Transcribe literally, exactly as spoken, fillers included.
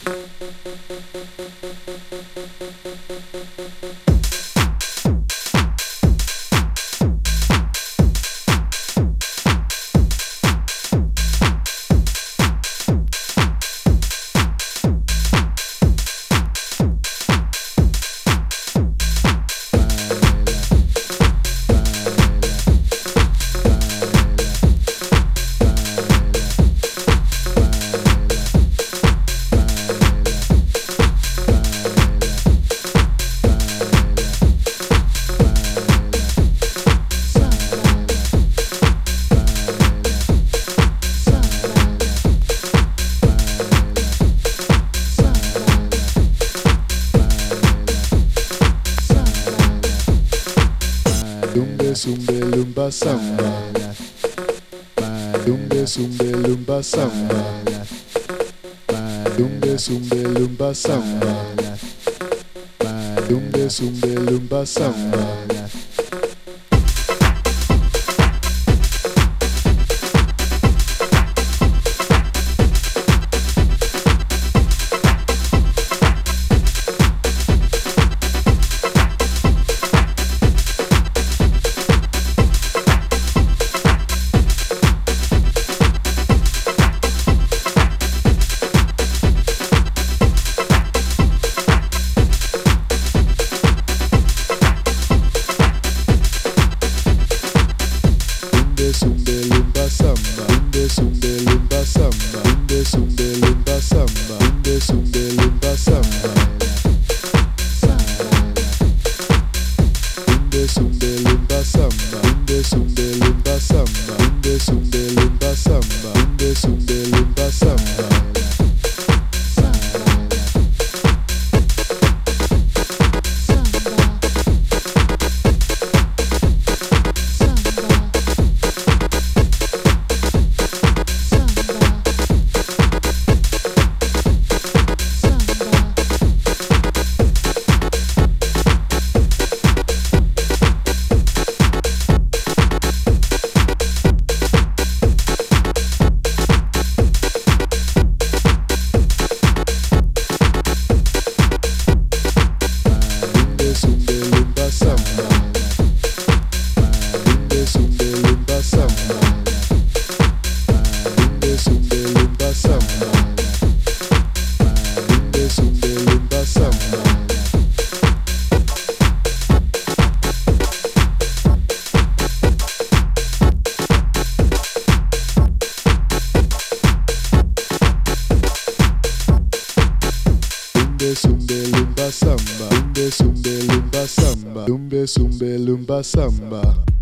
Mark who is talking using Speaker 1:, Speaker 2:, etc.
Speaker 1: Zumbe zumbe lumba samba, zumbe zumbe lumba samba, zumbe zumbe lumba samba, zumbe zumbe lumba samba. Zumbe lumba samba, zumbe zumbe lumba samba, zumbe zumbe lumba samba, zumbe zumbe lumba samba, zumbe zumbe lumba samba, zumbe zumbe lumba samba, zumbe zumbe lumba samba, zumbe zumbe lumba samba. Zumbe lumba samba, zumbe zumbe lumba samba, zumbe zumbe lumba samba.